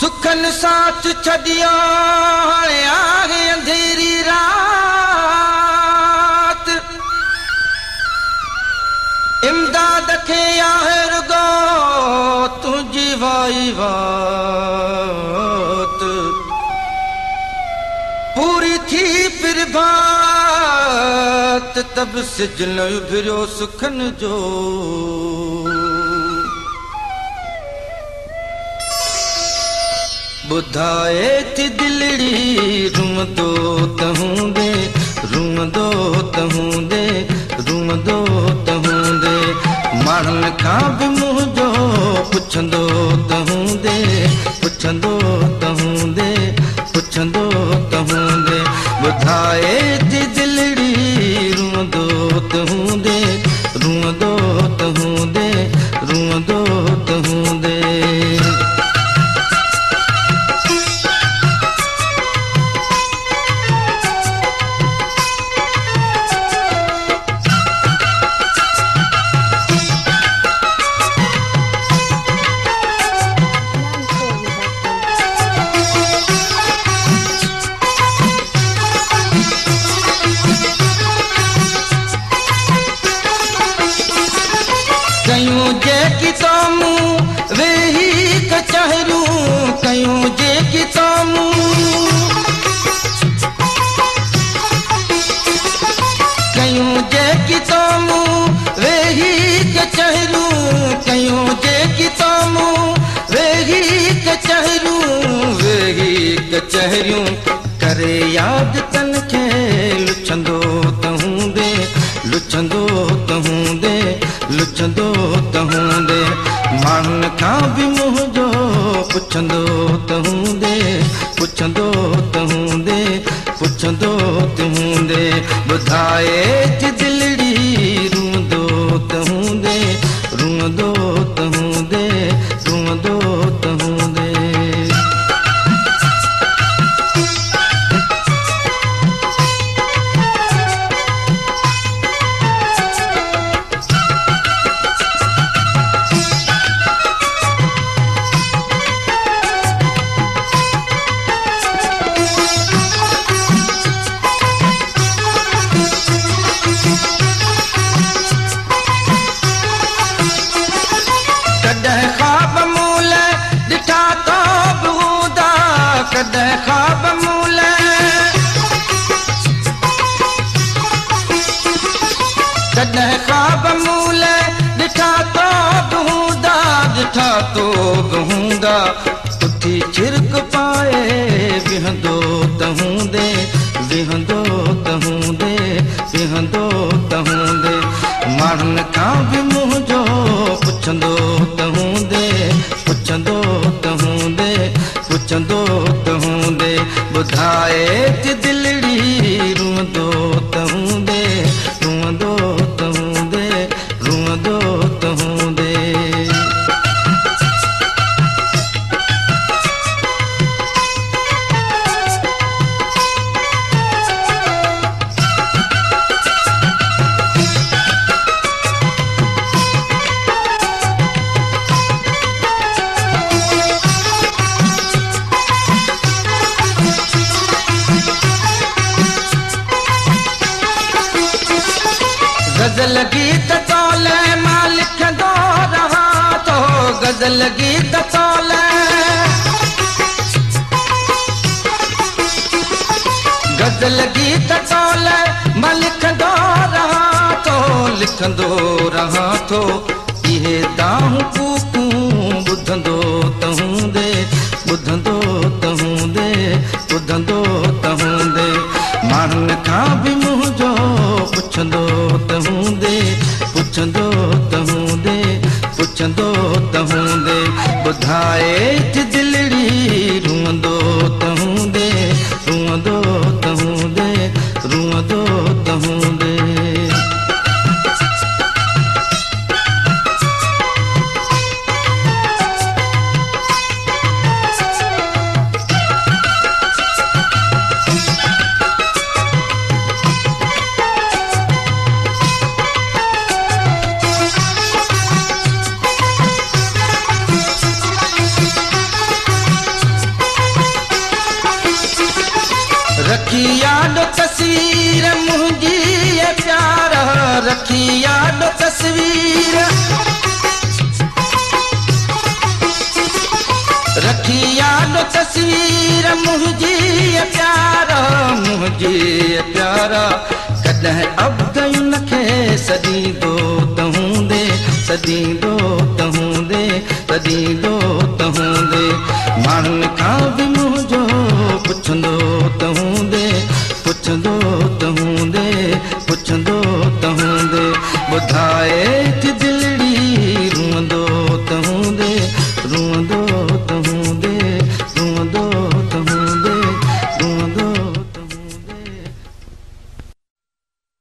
सुखन साथ छड़ियो हाणे आहे अंधेरी रात इमदाद खे आहे रुगो तुंहिंजी वाई वात पूरी थी फिर बात तब सिजन उभरियो सुखन जो बुधाए थी दिलड़ी रूम दो तहूंदे माण्हुनि खां बि मुंहिंजो पुछंदो तहूंदे बुधाए थी दिलड़ी रूम दो तहूंदे कयूं जेकी तोमूं वेही कचहरियूं कयूं जेकी तोमूं वेही कचहरियूं करे याद तन खे लुछंदो तहूंदे माण्हुनि खां बि मुंहिंजो पुछंदो तहूंदे बुधाए थी दिलड़ी रूंदो तहूंदे कॾहिं ख्वाब मूल ॾिठा तो बि हूंदा उथी छिरक पाए विहंदो तहूंदे माण्हुनि खां बि मुंहिंजो पुछंदो तहूंदे बुधाए थी दिलड़ी रूंदो तहूंदे गज़ल गीत तोले मां लिखंदो रहां थो गज़ल गीत तोले मां लिखंदो रहां थो इहे दाहूं कूकूं ॿुधंदो तहूंदे माण्हुनि खां बि मुंहिंजो पुछंदो तहूंदे बुधाए थी दिलड़ी रूंदो तहूंदे रखी याद तस्वीर रखी याद तस्वीर मुझी प्यारा कॾहिं अब्दुल खे सदींदो त हूंदे सदींदो त हूंदे सदींदो त हूंदे माण्हुनि खां बि मुंहिंजो पुछंदो त हूंदे पुछंदो त हूंदे पुछंदो त हूंदे ॿुधाए